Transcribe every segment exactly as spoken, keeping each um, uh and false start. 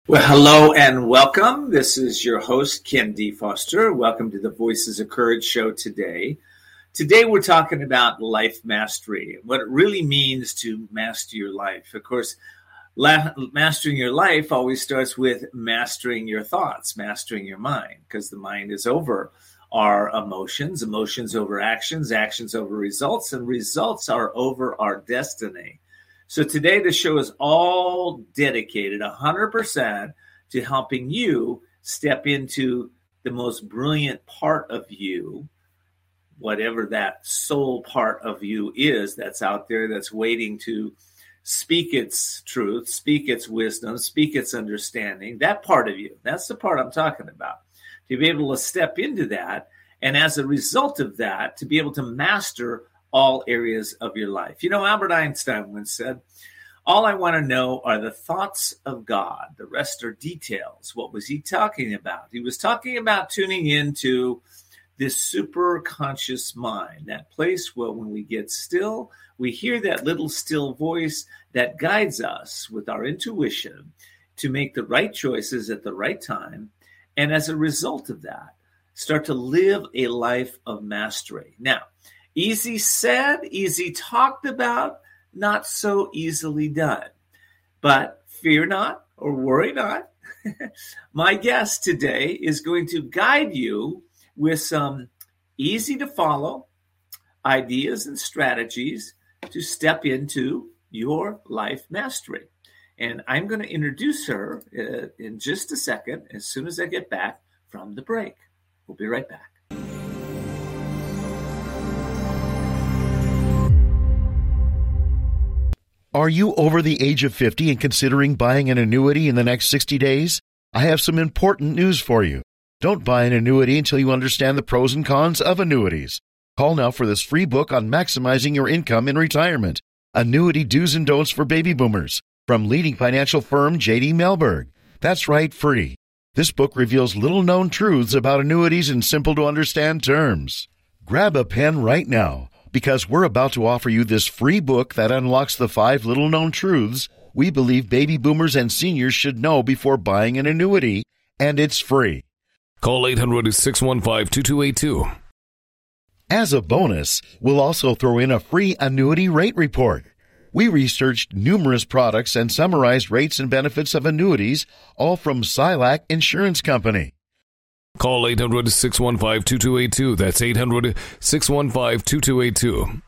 Well, hello and welcome. This is your host, Ken D. Foster. Welcome to the Voices of Courage show today. Today we're talking about life mastery, what it really means to master your life. Of course, la- mastering your life always starts with mastering your thoughts, mastering your mind, because the mind is over our emotions, emotions over actions, actions over results, and results are over our destiny. So today the show is all dedicated one hundred percent to helping you step into the most brilliant part of you, whatever that soul part of you is that's out there that's waiting to speak its truth, speak its wisdom, speak its understanding, that part of you. That's the part I'm talking about. To be able to step into that, and as a result of that, to be able to master all areas of your life. You know, Albert Einstein once said, all I want to know are the thoughts of God. The rest are details. What was he talking about? He was talking about tuning into this super conscious mind, that place where when we get still, we hear that little still voice that guides us with our intuition to make the right choices at the right time. And as a result of that, start to live a life of mastery. Now, easy said, easy talked about, not so easily done. But fear not or worry not. My guest today is going to guide you with some easy to follow ideas and strategies to step into your life mastery. And I'm going to introduce her uh, in just a second as soon as I get back from the break. We'll be right back. Are you over the age of fifty and considering buying an annuity in the next sixty days? I have some important news for you. Don't buy an annuity until you understand the pros and cons of annuities. Call now for this free book on maximizing your income in retirement. Annuity Do's and Don'ts for Baby Boomers from leading financial firm J D Mellberg. That's right, free. This book reveals little-known truths about annuities in simple-to-understand terms. Grab a pen right now, because we're about to offer you this free book that unlocks the five little-known truths we believe baby boomers and seniors should know before buying an annuity, and it's free. Call eight hundred, six one five, two two eight two. As a bonus, we'll also throw in a free annuity rate report. We researched numerous products and summarized rates and benefits of annuities, all from Silac Insurance Company. Call eight hundred, six one five, two two eight two. That's eight hundred, six one five, two two eight two.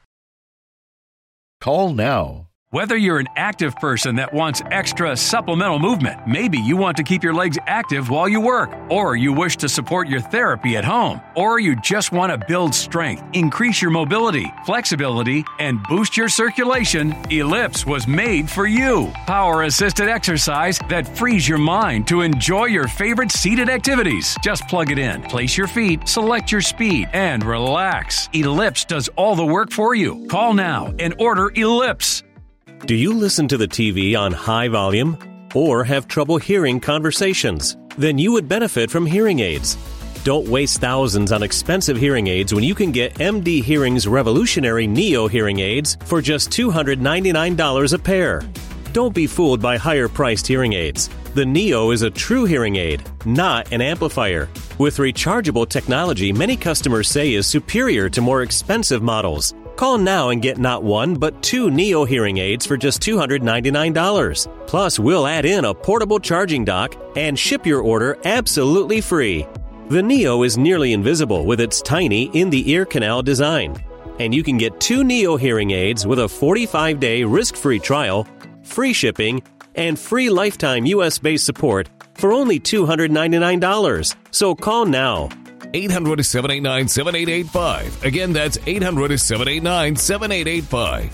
Call now. Whether you're an active person that wants extra supplemental movement, maybe you want to keep your legs active while you work, or you wish to support your therapy at home, or you just want to build strength, increase your mobility, flexibility, and boost your circulation, Ellipse was made for you. Power-assisted exercise that frees your mind to enjoy your favorite seated activities. Just plug it in, place your feet, select your speed, and relax. Ellipse does all the work for you. Call now and order Ellipse. Do you listen to the T V on high volume or have trouble hearing conversations? Then you would benefit from hearing aids. Don't waste thousands on expensive hearing aids when you can get M D Hearing's revolutionary Neo hearing aids for just two hundred ninety-nine dollars a pair. Don't be fooled by higher-priced hearing aids. The Neo is a true hearing aid, not an amplifier. With rechargeable technology many customers say is superior to more expensive models. Call now and get not one, but two Neo hearing aids for just two hundred ninety-nine dollars. Plus, we'll add in a portable charging dock and ship your order absolutely free. The Neo is nearly invisible with its tiny in-the-ear canal design. And you can get two Neo hearing aids with a forty-five day risk-free trial, free shipping, and free lifetime U S-based support for only two hundred ninety-nine dollars. So call now. eight hundred, seven eight nine, seven eight eight five. Again, that's eight hundred, seven eight nine, seven eight eight five.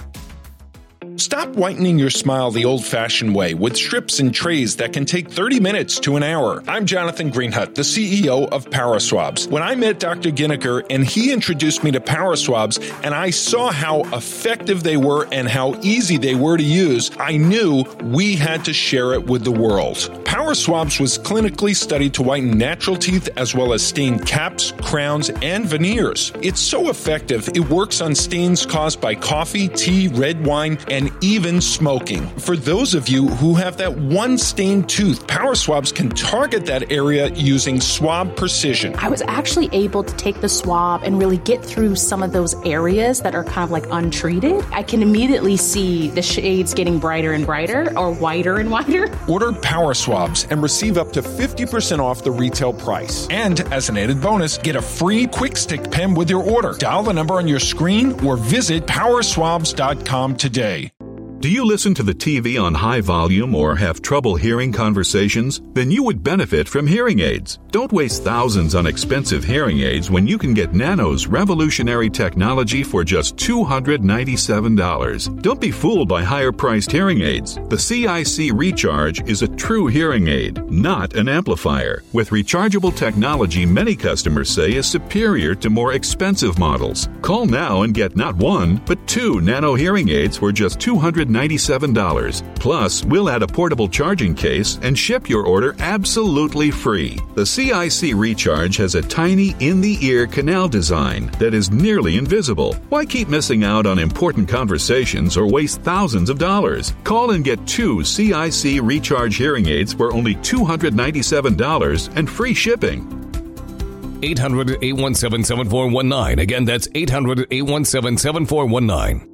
Stop whitening your smile the old-fashioned way with strips and trays that can take thirty minutes to an hour. I'm Jonathan Greenhut, the C E O of PowerSwabs. When I met Doctor Ginniker and he introduced me to PowerSwabs and I saw how effective they were and how easy they were to use, I knew we had to share it with the world. Power Swabs was clinically studied to whiten natural teeth as well as stain caps, crowns, and veneers. It's so effective, it works on stains caused by coffee, tea, red wine, and even smoking. For those of you who have that one stained tooth, Power Swabs can target that area using swab precision. I was actually able to take the swab and really get through some of those areas that are kind of like untreated. I can immediately see the shades getting brighter and brighter or whiter and whiter. Order Power Swabs and receive up to fifty percent off the retail price. And as an added bonus, get a free quick stick pen with your order. Dial the number on your screen or visit power swabs dot com today. Do you listen to the T V on high volume or have trouble hearing conversations? Then you would benefit from hearing aids. Don't waste thousands on expensive hearing aids when you can get Nano's revolutionary technology for just two hundred ninety-seven dollars. Don't be fooled by higher-priced hearing aids. The C I C Recharge is a true hearing aid, not an amplifier. With rechargeable technology many customers say is superior to more expensive models. Call now and get not one, but two Nano hearing aids for just two hundred ninety-seven dollars. Plus, we'll add a portable charging case and ship your order absolutely free. The C I C Recharge has a tiny in-the-ear canal design that is nearly invisible. Why keep missing out on important conversations or waste thousands of dollars? Call and get two C I C Recharge hearing aids for only two hundred ninety-seven dollars and free shipping. eight hundred, eight one seven, seven four one nine. Again, that's eight hundred, eight one seven, seven four one nine.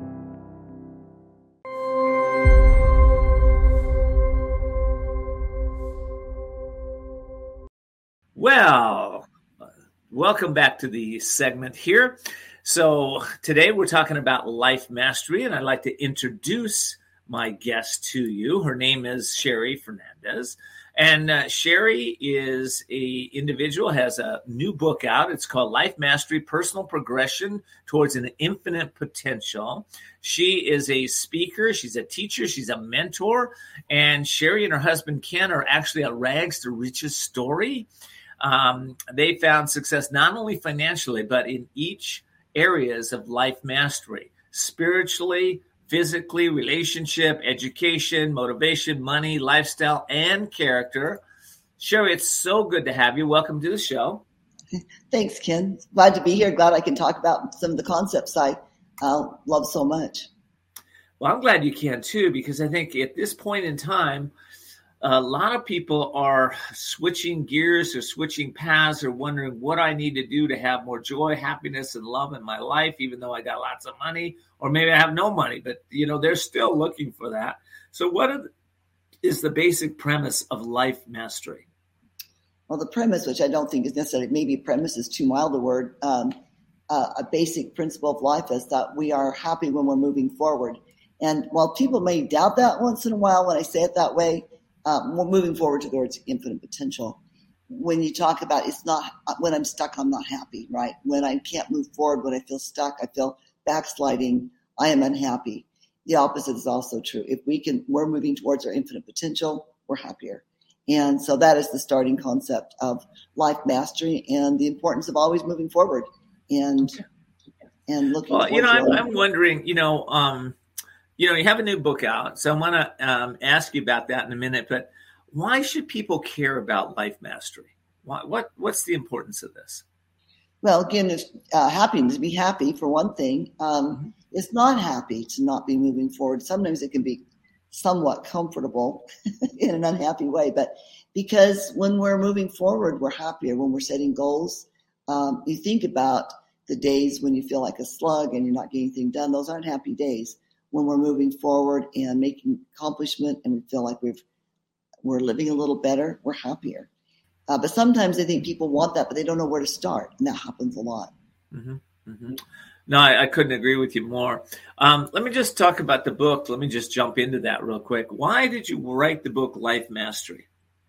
Well, welcome back to the segment here. So today we're talking about life mastery, and I'd like to introduce my guest to you. Her name is Sherry Fernandez, and uh, Sherry is a individual, has a new book out. It's called Life Mastery, Personal Progression Towards an Infinite Potential. She is a speaker. She's a teacher. She's a mentor. And Sherry and her husband, Ken, are actually a rags to riches story. Um, they found success not only financially, but in each areas of life mastery, spiritually, physically, relationship, education, motivation, money, lifestyle, and character. Sherry, it's so good to have you. Welcome to the show. Thanks, Ken. Glad to be here. Glad I can talk about some of the concepts I uh, love so much. Well, I'm glad you can too, because I think at this point in time, a lot of people are switching gears or switching paths or wondering what I need to do to have more joy, happiness, and love in my life, even though I got lots of money, or maybe I have no money, but you know, they're still looking for that. So what are the, is the basic premise of life mastery? Well, the premise, which I don't think is necessarily, maybe premise is too mild a word, um, uh, a basic principle of life is that we are happy when we're moving forward. And while people may doubt that once in a while when I say it that way, Um, we're moving forward towards infinite potential. When you talk about it's not, when I'm stuck, I'm not happy, right? When I can't move forward, when I feel stuck, I feel backsliding, I am unhappy. The opposite is also true. If we can, we're moving towards our infinite potential, we're happier. And so that is the starting concept of life mastery and the importance of always moving forward and, and looking well, forward. You know, I'm, to I'm wondering, you know, um, You know, you have a new book out, so I want to um, ask you about that in a minute. But why should people care about life mastery? Why, what What's the importance of this? Well, again, it's uh, happiness. Be happy for one thing. Um, it's not happy to not be moving forward. Sometimes it can be somewhat comfortable in an unhappy way, but because when we're moving forward, we're happier. When we're setting goals, um, you think about the days when you feel like a slug and you're not getting anything done. Those aren't happy days. When we're moving forward and making accomplishment and we feel like we've, we're living a little better, we're happier. Uh, but sometimes I think people want that, but they don't know where to start. And that happens a lot. Mm-hmm. Mm-hmm. No, I, I couldn't agree with you more. Um, let me just talk about the book. Let me just jump into that real quick. Why did you write the book Life Mastery?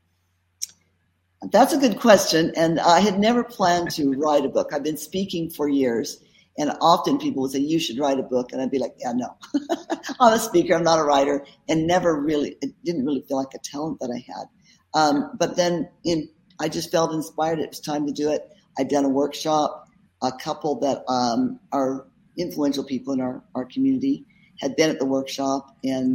That's a good question. And I had never planned to write a book. I've been speaking for years. And often people would say, you should write a book. And I'd be like, yeah, no, I'm a speaker. I'm not a writer. And never really, it didn't really feel like a talent that I had. Um, but then in, I just felt inspired. It was time to do it. I'd done a workshop. A couple that um, are influential people in our, our community had been at the workshop. And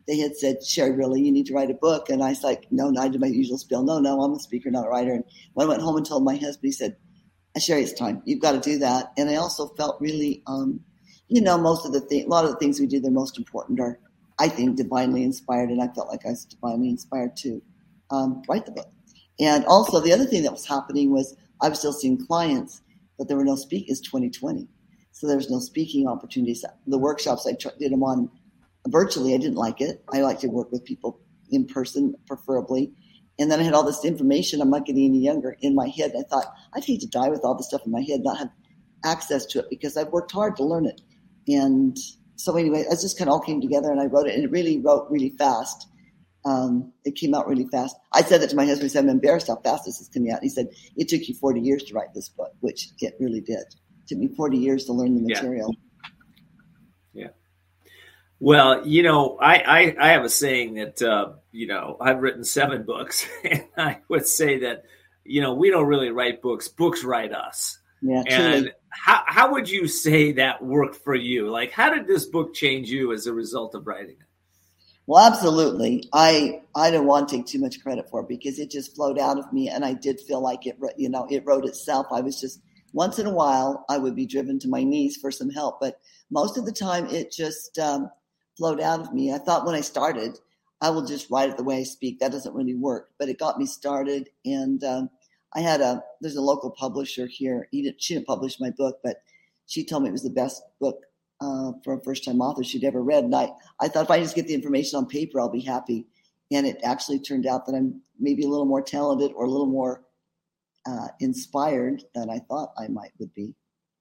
they had said, Sherry, really, you need to write a book. And I was like, no, no, I did my usual spiel. No, no, I'm a speaker, not a writer. And when I went home and told my husband, he said, Sherry, it's time. You've got to do that. And I also felt really, um, you know, most of the things, a lot of the things we do, they're most important are, I think, divinely inspired. And I felt like I was divinely inspired to um, write the book. And also the other thing that was happening was I was still seeing clients, but there were no speakers twenty twenty. So there was no speaking opportunities. The workshops, I did them on virtually. I didn't like it. I like to work with people in person, preferably. And then I had all this information. I'm not getting any younger in my head. And I thought, I'd hate to die with all this stuff in my head, not have access to it, because I've worked hard to learn it. And so anyway, it just kind of all came together, and I wrote it, and it really wrote really fast. Um, it came out really fast. I said that to my husband. I said, I'm embarrassed how fast this is coming out. He said, it took you forty years to write this book, which it really did. It took me forty years to learn the material. Yeah. yeah. Well, you know, I, I, I have a saying that, uh, you know, I've written seven books, and I would say that, you know, we don't really write books. Books write us. Yeah, and truly. how how would you say that worked for you? Like, how did this book change you as a result of writing it? Well, absolutely. I I don't want to take too much credit for it, because it just flowed out of me, and I did feel like it, you know, it wrote itself. I was just, once in a while, I would be driven to my knees for some help, but most of the time it just um, flowed out of me. I thought when I started, I will just write it the way I speak. That doesn't really work, but it got me started. And um, I had a, there's a local publisher here. He didn't, she didn't publish my book, but she told me it was the best book uh, for a first-time author she'd ever read. And I, I thought if I just get the information on paper, I'll be happy. And it actually turned out that I'm maybe a little more talented or a little more uh, inspired than I thought I might would be.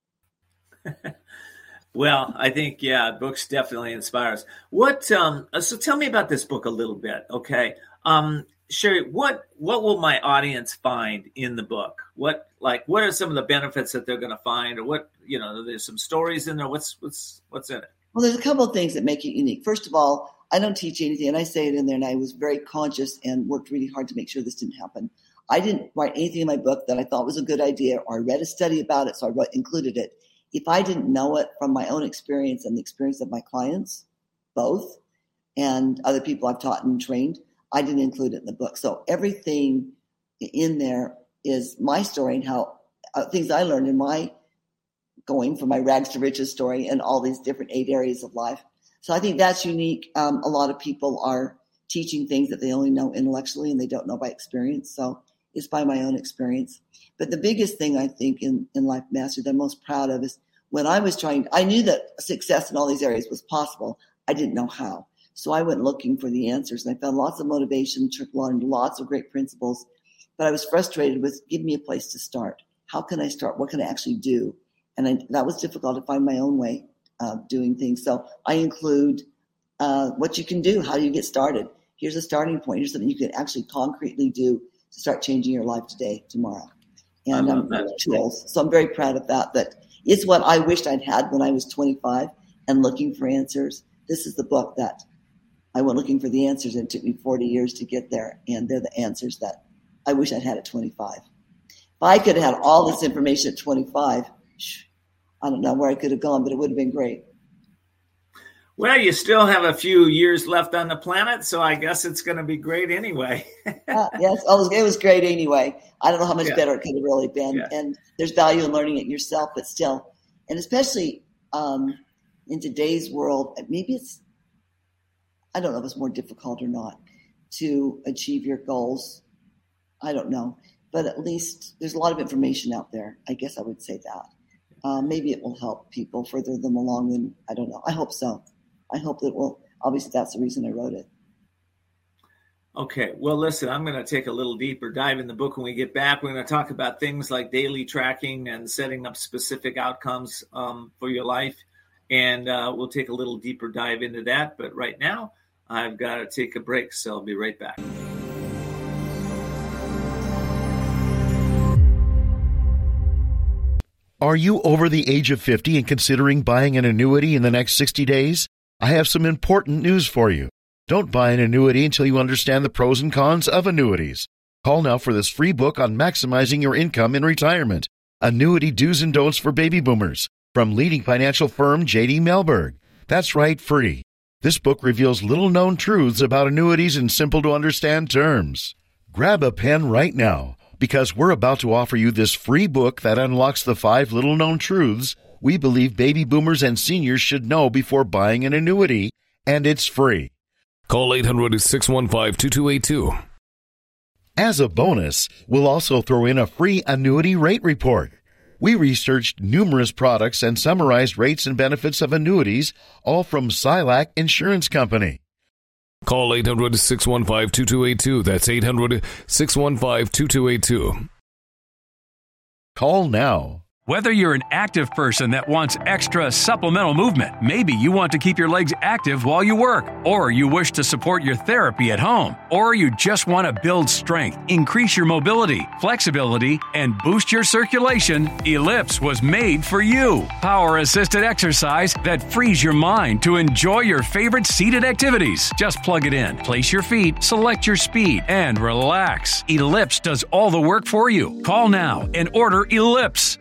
Well, I think, yeah, books definitely inspire us. What, um, so tell me about this book a little bit. Okay. Um, Sherry, what, what will my audience find in the book? What, like, what are some of the benefits that they're going to find, or what, you know, there's some stories in there. What's, what's, what's in it? Well, there's a couple of things that make it unique. First of all, I don't teach anything, and I say it in there, and I was very conscious and worked really hard to make sure this didn't happen. I didn't write anything in my book that I thought was a good idea, or I read a study about it, so I wrote, included it. If I didn't know it from my own experience and the experience of my clients, both, and other people I've taught and trained, I didn't include it in the book. So everything in there is my story and how uh, things I learned in my going from my rags to riches story and all these different eight areas of life. So I think that's unique. Um, a lot of people are teaching things that they only know intellectually and they don't know by experience. So it's by my own experience. But the biggest thing I think in, in Life Mastery that I'm most proud of is when I was trying, I knew that success in all these areas was possible. I didn't know how. So I went looking for the answers, and I found lots of motivation, learned lots of great principles, but I was frustrated with, give me a place to start. How can I start? What can I actually do? And I, that was difficult to find my own way of doing things. So I include uh, what you can do. How do you get started? Here's a starting point. Here's something you can actually concretely do to start changing your life today, tomorrow. And um, tools. So I'm very proud of that. That it's what I wished I'd had when I was twenty-five and looking for answers. This is the book that I went looking for the answers, and it took me forty years to get there. And they're the answers that I wish I'd had at twenty-five. If I could have had all this information at twenty-five, I don't know where I could have gone, but it would have been great. Well, you still have a few years left on the planet, so I guess it's going to be great anyway. uh, yes, oh, it was great anyway. I don't know how much yeah. better it could have really been. Yeah. And there's value in learning it yourself, but still, and especially um, in today's world, maybe it's, I don't know if it's more difficult or not to achieve your goals. I don't know, but at least there's a lot of information out there. I guess I would say that. Uh, maybe it will help people further them along, and I don't know. I hope so. I hope that will, obviously that's the reason I wrote it. Okay. Well, listen, I'm going to take a little deeper dive in the book when we get back. We're going to talk about things like daily tracking and setting up specific outcomes um, for your life. And uh, we'll take a little deeper dive into that. But right now, I've got to take a break, so I'll be right back. Are you over the age of fifty and considering buying an annuity in the next sixty days? I have some important news for you. Don't buy an annuity until you understand the pros and cons of annuities. Call now for this free book on maximizing your income in retirement. Annuity Do's and Don'ts for Baby Boomers from leading financial firm J D Mellberg. That's right, free. This book reveals little-known truths about annuities in simple-to-understand terms. Grab a pen right now, because we're about to offer you this free book that unlocks the five little-known truths we believe baby boomers and seniors should know before buying an annuity, and it's free. Call eight hundred, six one five, two two eight two. As a bonus, we'll also throw in a free annuity rate report. We researched numerous products and summarized rates and benefits of annuities, all from Silac Insurance Company. Call eight hundred, six one five, two two eight two. That's eight hundred, six one five, two two eight two. Call now. Whether you're an active person that wants extra supplemental movement, maybe you want to keep your legs active while you work, or you wish to support your therapy at home, or you just want to build strength, increase your mobility, flexibility, and boost your circulation, Ellipse was made for you. Power-assisted exercise that frees your mind to enjoy your favorite seated activities. Just plug it in, place your feet, select your speed, and relax. Ellipse does all the work for you. Call now and order Ellipse.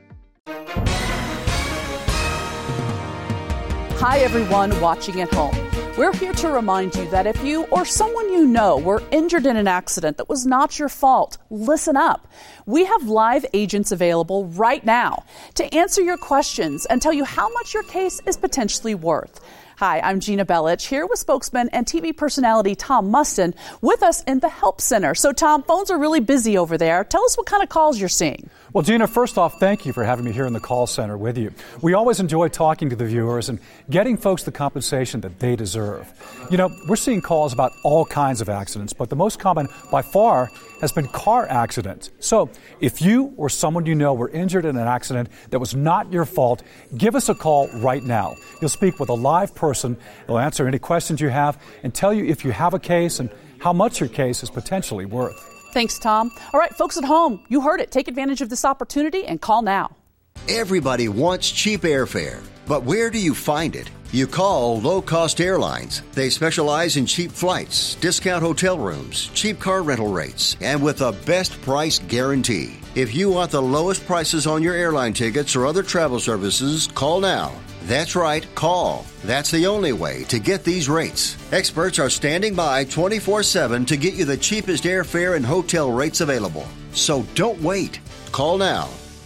Hi, everyone watching at home. We're here to remind you that if you or someone you know were injured in an accident that was not your fault, listen up. We have live agents available right now to answer your questions and tell you how much your case is potentially worth. Hi, I'm Gina Bellich, here with spokesman and T V personality Tom Mustin with us in the Help Center. So, Tom, phones are really busy over there. Tell us what kind of calls you're seeing. Well, Gina, first off, thank you for having me here in the call center with you. We always enjoy talking to the viewers and getting folks the compensation that they deserve. You know, we're seeing calls about all kinds of accidents, but the most common by far has been car accidents. So if you or someone you know were injured in an accident that was not your fault, give us a call right now. You'll speak with a live person. They'll answer any questions you have and tell you if you have a case and how much your case is potentially worth. Thanks, Tom. All right, folks at home, you heard it. Take advantage of this opportunity and call now. Everybody wants cheap airfare, but where do you find it? You call Low Cost Airlines. They specialize in cheap flights, discount hotel rooms, cheap car rental rates, and with a best price guarantee. If you want the lowest prices on your airline tickets or other travel services, call now. That's right, call. That's the only way to get these rates. Experts are standing by twenty-four seven to get you the cheapest airfare and hotel rates available. So don't wait. Call now.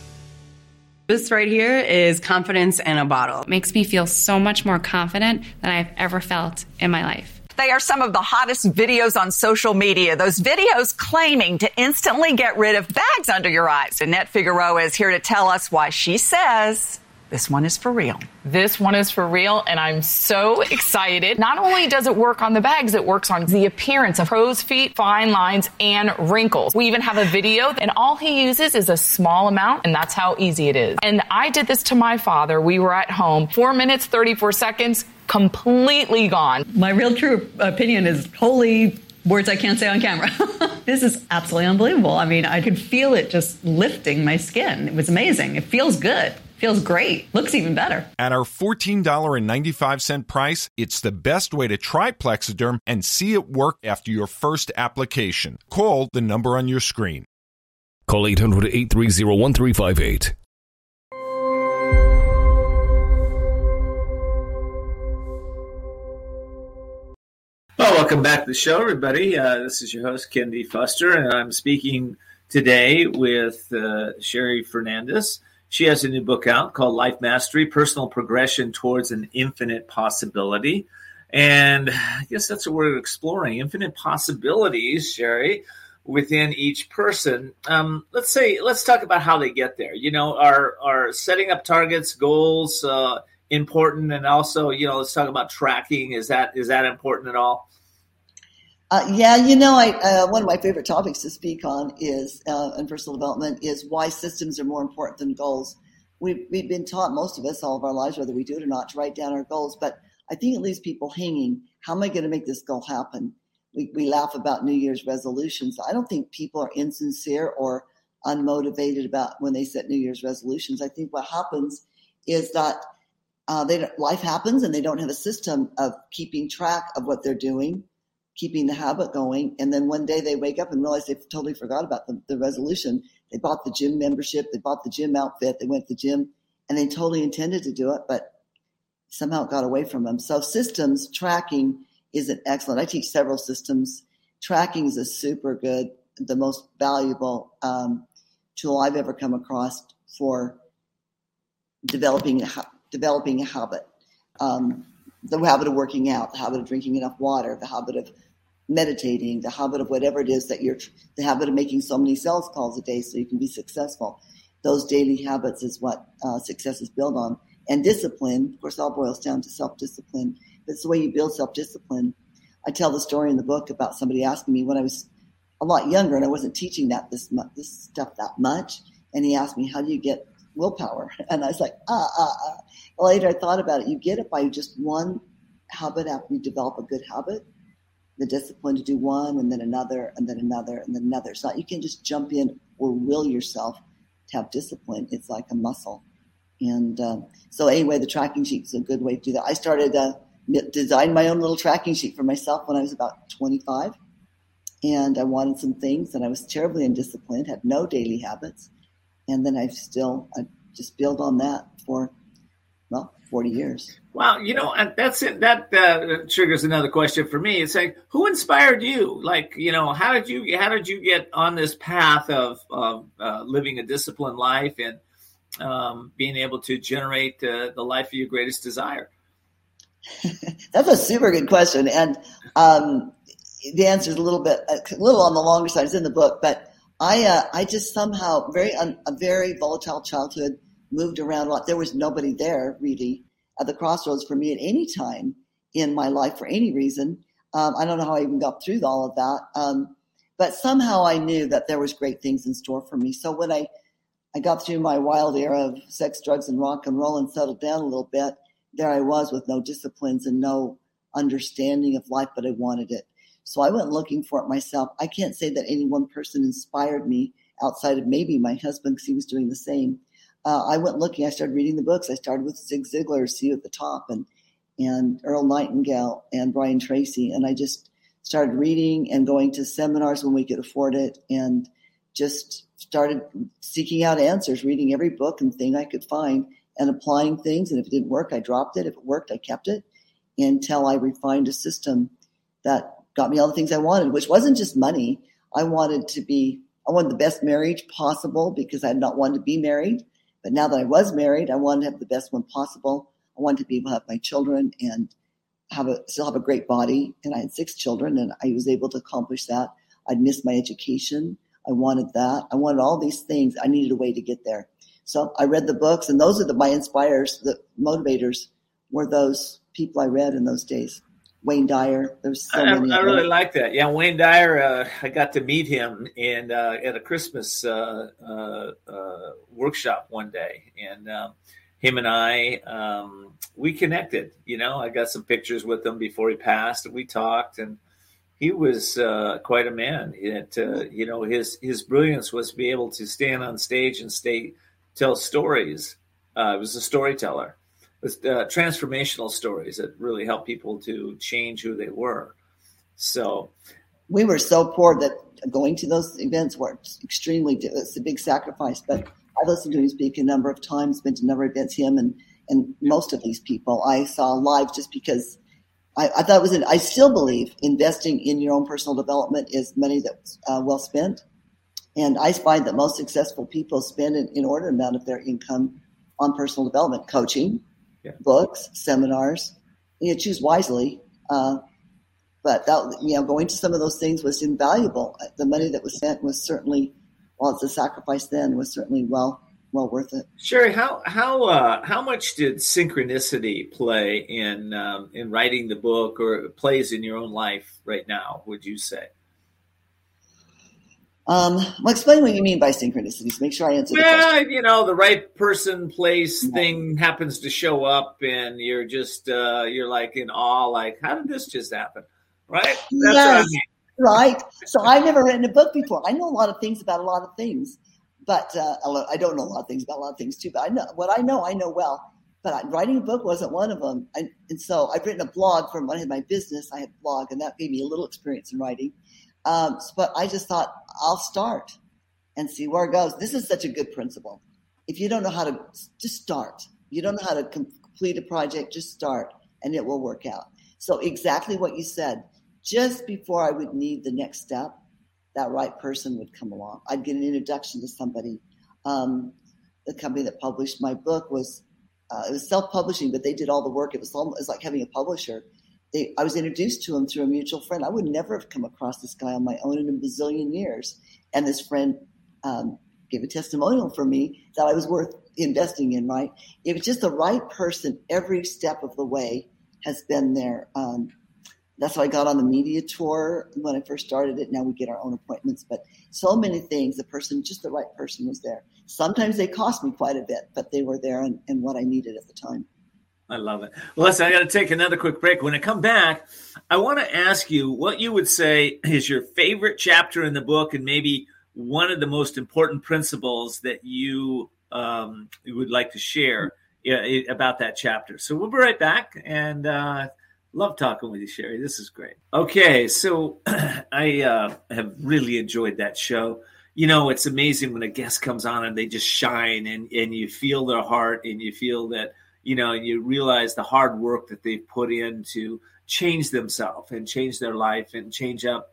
This right here is confidence in a bottle. It makes me feel so much more confident than I've ever felt in my life. They are some of the hottest videos on social media. Those videos claiming to instantly get rid of bags under your eyes. Annette Figueroa is here to tell us why she says this one is for real. This one is for real, and I'm so excited. Not only does it work on the bags, it works on the appearance of crow's feet, fine lines, and wrinkles. We even have a video, and all he uses is a small amount, and that's how easy it is. And I did this to my father. We were at home. Four minutes, thirty-four seconds, completely gone. My real true opinion is holy words I can't say on camera. This is absolutely unbelievable. I mean, I could feel it just lifting my skin. It was amazing. It feels good. Feels great. Looks even better. At our fourteen dollars and ninety-five cents price, it's the best way to try Plexiderm and see it work after your first application. Call the number on your screen. Call eight hundred, eight three zero, one three five eight. Well, welcome back to the show, everybody. Uh, this is your host, Ken D. Foster, and I'm speaking today with uh, Sherry Fernandez. She has a new book out called Life Mastery, Personal Progression Towards an Infinite Possibility. And I guess that's what we're exploring, infinite possibilities, Sherry, within each person. Um, let's say, let's talk about how they get there. You know, are, are setting up targets, goals uh, important? And also, you know, let's talk about tracking. Is that is that important at all? Uh, yeah, you know, I, uh, one of my favorite topics to speak on is uh, in personal development is why systems are more important than goals. We've, we've been taught, most of us, all of our lives, whether we do it or not, to write down our goals. But I think it leaves people hanging. How am I going to make this goal happen? We, we laugh about New Year's resolutions. I don't think people are insincere or unmotivated about when they set New Year's resolutions. I think what happens is that uh, they life happens and they don't have a system of keeping track of what they're doing, keeping the habit going. And then one day they wake up and realize they've totally forgot about the, the resolution. They bought the gym membership. They bought the gym outfit. They went to the gym and they totally intended to do it, but somehow it got away from them. So systems tracking isn't excellent. I teach several systems. Tracking is a super good, the most valuable um, tool I've ever come across for developing developing a habit. Um, the habit of working out, the habit of drinking enough water, the habit of meditating, the habit of whatever it is that you're, the habit of making so many sales calls a day so you can be successful. Those daily habits is what uh, success is built on. And discipline, of course, all boils down to self-discipline. It's the way you build self-discipline. I tell the story in the book about somebody asking me when I was a lot younger and I wasn't teaching that this this stuff that much. And he asked me, how do you get willpower? And I was like, ah, ah, ah. Later I thought about it. You get it by just one habit after you develop a good habit, the discipline to do one and then another and then another and then another. It's not, you can just jump in or will yourself to have discipline. It's like a muscle. And um, so anyway, the tracking sheet is a good way to do that. I started uh, design my own little tracking sheet for myself when I was about twenty-five. And I wanted some things, and I was terribly undisciplined, had no daily habits. And then I've still, I just built on that for, well, forty years. Wow, you know, and that's it. That uh, triggers another question for me. It's like, who inspired you? Like, you know, how did you, how did you get on this path of, of uh, living a disciplined life and um, being able to generate uh, the life of your greatest desire? That's a super good question. And um, the answer is a little bit, a little on the longer side. It's in the book, but I, uh, I just somehow very, un, a very volatile childhood, moved around a lot. There was nobody there really at the crossroads for me at any time in my life for any reason. Um, I don't know how I even got through all of that. Um, but somehow I knew that there was great things in store for me. So when I, I got through my wild era of sex, drugs, and rock and roll and settled down a little bit, there I was with no disciplines and no understanding of life, but I wanted it. So I went looking for it myself. I can't say that any one person inspired me outside of maybe my husband, because he was doing the same. Uh, I went looking. I started reading the books. I started with Zig Ziglar, See You at the Top, and and Earl Nightingale and Brian Tracy. And I just started reading and going to seminars when we could afford it, and just started seeking out answers, reading every book and thing I could find and applying things. And if it didn't work, I dropped it. If it worked, I kept it until I refined a system that got me all the things I wanted, which wasn't just money. I wanted to be, I wanted the best marriage possible because I had not wanted to be married. But now that I was married, I wanted to have the best one possible. I wanted to be able to have my children and have a, still have a great body. And I had six children and I was able to accomplish that. I'd missed my education. I wanted that. I wanted all these things. I needed a way to get there. So I read the books, and those are the, my inspirers, the motivators were those people I read in those days. Wayne Dyer. There's so I, many. I really like that. Yeah, Wayne Dyer. Uh, I got to meet him in uh, at a Christmas uh, uh, uh, workshop one day, and um, him and I um, we connected. You know, I got some pictures with him before he passed, and we talked. And he was uh, quite a man. It, uh, you know, his his brilliance was to be able to stand on stage and stay tell stories. Uh, he was a storyteller. With uh, transformational stories that really help people to change who they were. So we were so poor that going to those events were extremely, it's a big sacrifice, but I listened to him speak a number of times, been to a number of events, him and, and most of these people I saw live just because I, I thought it was, an, I still believe investing in your own personal development is money that's uh, well spent. And I find that most successful people spend an inordinate amount of their income on personal development, coaching, yeah. books, seminars. You know, choose wisely. Uh, but that, you know, going to some of those things was invaluable. The money that was spent was certainly, well, it's a sacrifice then, was certainly well well worth it. Sherry, how how uh, how much did synchronicity play in um, in writing the book, or plays in your own life right now? Would you say? Um, well, explain what you mean by synchronicities. Make sure I answer the well, question. You know, the right person, place, yeah. thing happens to show up, and you're just uh, you're like in awe, like, how did this just happen? Right? That's yes, what I mean. Right. So I've never written a book before. I know a lot of things about a lot of things, but uh, I don't know a lot of things about a lot of things too. But I know what I know. I know well. But I, writing a book wasn't one of them. I, and so I've written a blog from when I had my business. I had a blog, and that gave me a little experience in writing. Um, but I just thought I'll start and see where it goes. This is such a good principle. If you don't know how to, just start. You don't know how to com- complete a project, just start, and it will work out. So exactly what you said. Just before I would need the next step, that right person would come along. I'd get an introduction to somebody. Um, the company that published my book was, uh, it was self-publishing, but they did all the work. It was almost, it was like having a publisher. They, I was introduced to him through a mutual friend. I would never have come across this guy on my own in a bazillion years. And this friend um, gave a testimonial for me that I was worth investing in, right? It was just the right person every step of the way has been there. Um, that's how I got on the media tour when I first started it. Now we get our own appointments, but so many things, the person, just the right person was there. Sometimes they cost me quite a bit, but they were there and, and what I needed at the time. I love it. Well, listen, I got to take another quick break. When I come back, I want to ask you what you would say is your favorite chapter in the book and maybe one of the most important principles that you um, would like to share about that chapter. So we'll be right back, and uh, love talking with you, Sherry. This is great. Okay, so I uh, have really enjoyed that show. You know, it's amazing when a guest comes on and they just shine, and, and you feel their heart, and you feel that, you know, you realize the hard work that they've put in to change themselves and change their life and change up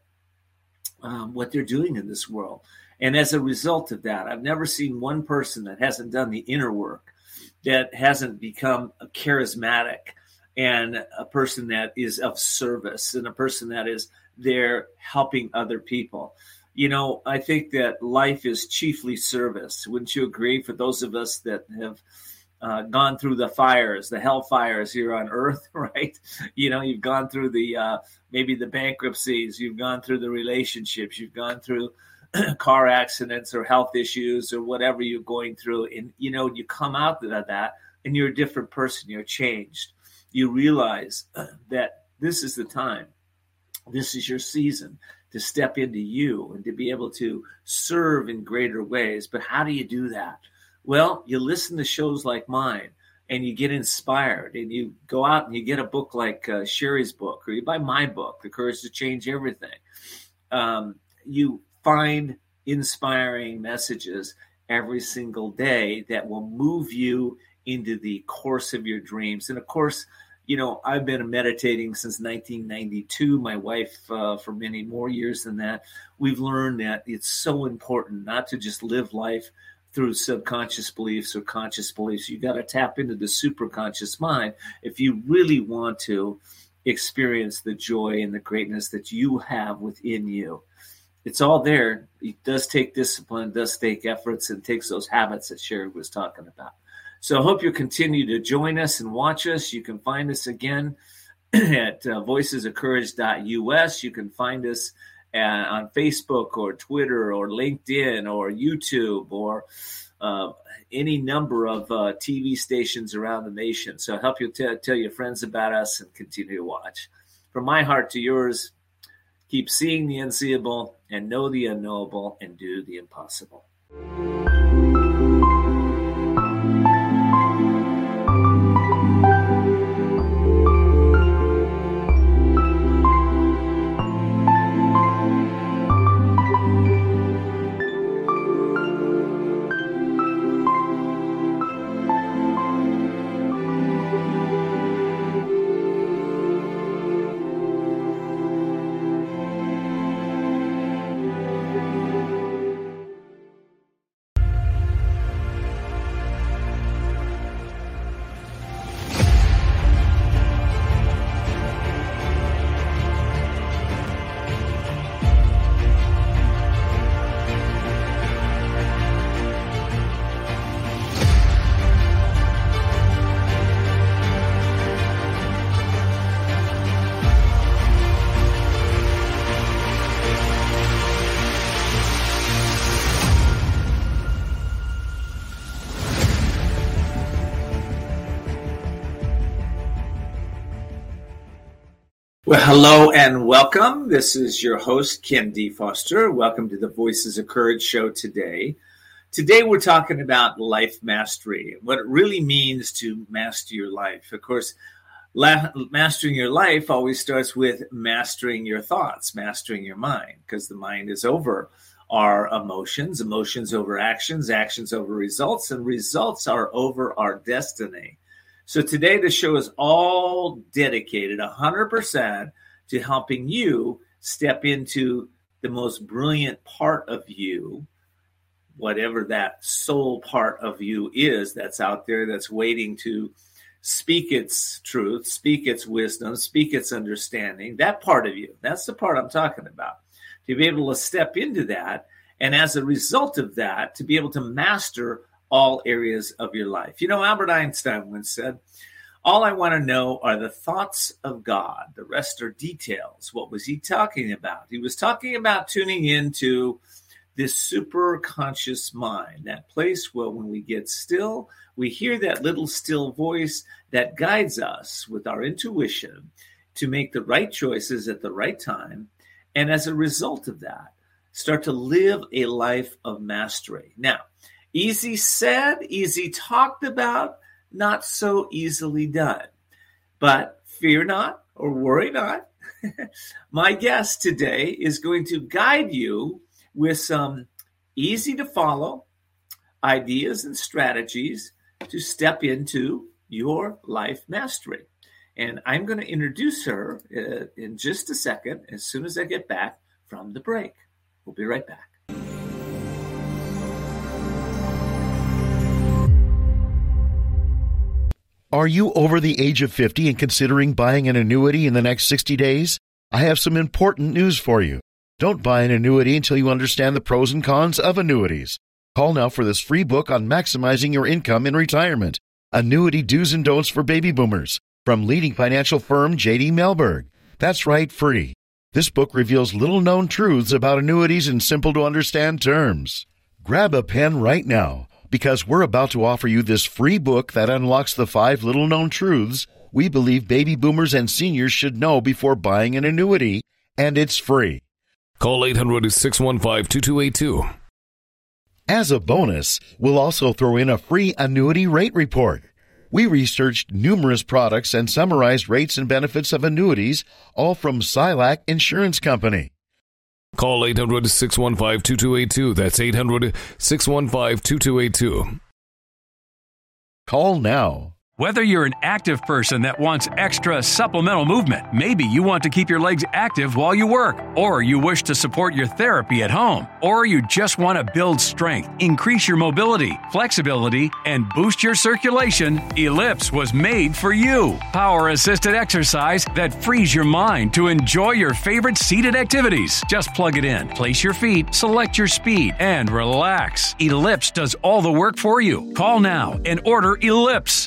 um, what they're doing in this world. And as a result of that, I've never seen one person that hasn't done the inner work, that hasn't become a charismatic and a person that is of service and a person that is there helping other people. You know, I think that life is chiefly service. Wouldn't you agree? For those of us that have uh, gone through the fires, the hell fires here on earth, right? You know, you've gone through the, uh, maybe the bankruptcies, you've gone through the relationships, you've gone through car accidents or health issues or whatever you're going through. And, you know, you come out of that and you're a different person. You're changed. You realize that this is the time. This is your season to step into you and to be able to serve in greater ways. But how do you do that? Well, you listen to shows like mine and you get inspired and you go out and you get a book like uh, Sherry's book, or you buy my book, The Courage to Change Everything. Um, you find inspiring messages every single day that will move you into the course of your dreams. And of course, you know, I've been meditating since nineteen ninety-two. My wife, uh, for many more years than that. We've learned that it's so important not to just live life through subconscious beliefs or conscious beliefs. You got to tap into the superconscious mind if you really want to experience the joy and the greatness that you have within you. It's all there. It does take discipline, does take efforts, and takes those habits that Sherry was talking about. So I hope you'll continue to join us and watch us. You can find us again at uh, voices of courage dot U S. You can find us uh, on Facebook or Twitter or LinkedIn or YouTube or uh, any number of uh, T V stations around the nation. So I hope you'll t- tell your friends about us and continue to watch. From my heart to yours, keep seeing the unseeable and know the unknowable and do the impossible. Well, hello and welcome. This is your host, Kim D. Foster. Welcome to the Voices of Courage show today. Today we're talking about life mastery, what it really means to master your life. Of course, la- mastering your life always starts with mastering your thoughts, mastering your mind, because the mind is over our emotions, emotions over actions, actions over results, and results are over our destiny. So today the show is all dedicated one hundred percent to helping you step into the most brilliant part of you, whatever that soul part of you is that's out there that's waiting to speak its truth, speak its wisdom, speak its understanding, that part of you. That's the part I'm talking about. To be able to step into that, and as a result of that, to be able to master all areas of your life. You know, Albert Einstein once said, all I want to know are the thoughts of God. The rest are details. What was he talking about? He was talking about tuning into this super conscious mind, that place where when we get still, we hear that little still voice that guides us with our intuition to make the right choices at the right time. And as a result of that, start to live a life of mastery. Now, easy said, easy talked about, not so easily done. But fear not or worry not. My guest today is going to guide you with some easy to follow ideas and strategies to step into your life mastery. And I'm going to introduce her uh, in just a second, as soon as I get back from the break. We'll be right back. Are you over the age of fifty and considering buying an annuity in the next sixty days? I have some important news for you. Don't buy an annuity until you understand the pros and cons of annuities. Call now for this free book on maximizing your income in retirement. Annuity Do's and Don'ts for Baby Boomers from leading financial firm J D Mellberg. That's right, free. This book reveals little-known truths about annuities in simple-to-understand terms. Grab a pen right now, because we're about to offer you this free book that unlocks the five little-known truths we believe baby boomers and seniors should know before buying an annuity, and it's free. Call eight hundred, six one five, two two eight two. As a bonus, we'll also throw in a free annuity rate report. We researched numerous products and summarized rates and benefits of annuities, all from Silac Insurance Company. Call eight hundred, six one five, two two eight two. That's eight hundred, six one five, two two eight two. Call now. Whether you're an active person that wants extra supplemental movement, maybe you want to keep your legs active while you work, or you wish to support your therapy at home, or you just want to build strength, increase your mobility, flexibility, and boost your circulation, Ellipse was made for you. Power-assisted exercise that frees your mind to enjoy your favorite seated activities. Just plug it in, place your feet, select your speed, and relax. Ellipse does all the work for you. Call now and order Ellipse.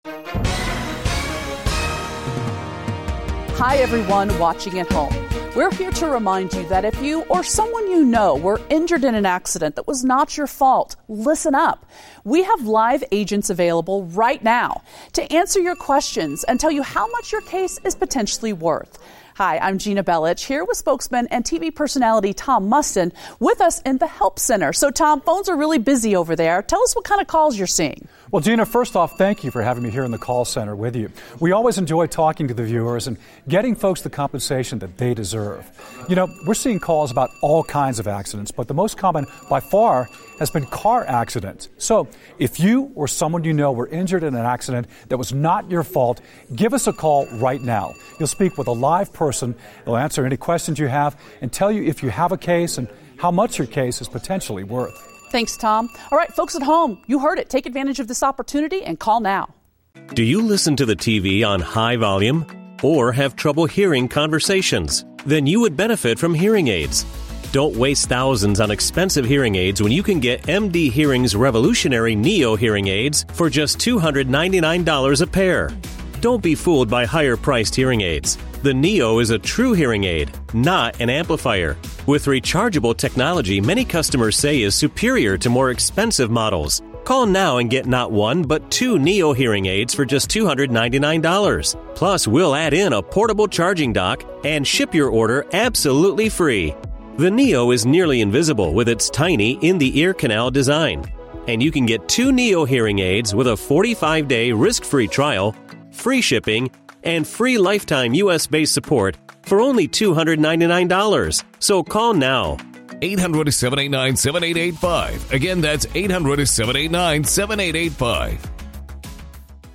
Hi, everyone watching at home. We're here to remind you that if you or someone you know were injured in an accident that was not your fault, listen up. We have live agents available right now to answer your questions and tell you how much your case is potentially worth. Hi, I'm Gina Bellich, here with spokesman and T V personality Tom Mustin with us in the Help Center. So, Tom, phones are really busy over there. Tell us what kind of calls you're seeing. Well, Gina, first off, thank you for having me here in the call center with you. We always enjoy talking to the viewers and getting folks the compensation that they deserve. You know, we're seeing calls about all kinds of accidents, but the most common by far has been car accidents. So if you or someone you know were injured in an accident that was not your fault, give us a call right now. You'll speak with a live person. They'll answer any questions you have and tell you if you have a case and how much your case is potentially worth. Thanks, Tom. All right, folks at home, you heard it. Take advantage of this opportunity and call now. Do you listen to the T V on high volume or have trouble hearing conversations? Then you would benefit from hearing aids. Don't waste thousands on expensive hearing aids when you can get M D Hearing's revolutionary Neo hearing aids for just two hundred ninety-nine dollars a pair. Don't be fooled by higher-priced hearing aids. The Neo is a true hearing aid, not an amplifier. With rechargeable technology many customers say is superior to more expensive models. Call now and get not one, but two Neo hearing aids for just two hundred ninety-nine dollars. Plus, we'll add in a portable charging dock and ship your order absolutely free. The Neo is nearly invisible with its tiny in-the-ear canal design. And you can get two Neo hearing aids with a forty-five day risk-free trial, free shipping, and free lifetime U S-based support for only two hundred ninety-nine dollars. So call now. eight hundred, seven eight nine, seven eight eight five. Again, that's eight hundred, seven eight nine, seven eight eight five.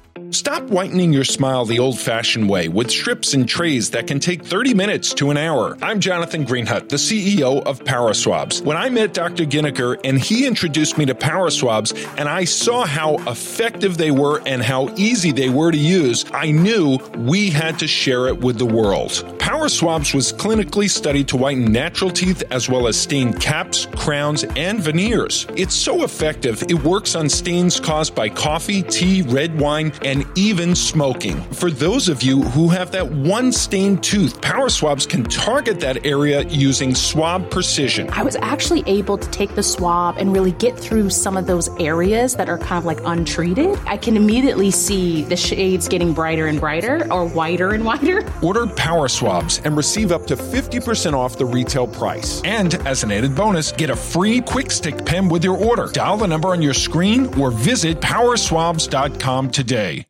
Stop whitening your smile the old-fashioned way with strips and trays that can take thirty minutes to an hour. I'm Jonathan Greenhut, the C E O of PowerSwabs. When I met Doctor Ginniker and he introduced me to PowerSwabs and I saw how effective they were and how easy they were to use, I knew we had to share it with the world. PowerSwabs was clinically studied to whiten natural teeth as well as stain caps, crowns, and veneers. It's so effective, it works on stains caused by coffee, tea, red wine, and even smoking. For those of you who have that one stained tooth, PowerSwabs can target that area using swab precision. I was actually able to take the swab and really get through some of those areas that are kind of like untreated. I can immediately see the shades getting brighter and brighter or whiter and whiter. Order PowerSwabs and receive up to fifty percent off the retail price. And as an added bonus, get a free quick stick pen with your order. Dial the number on your screen or visit power swabs dot com today.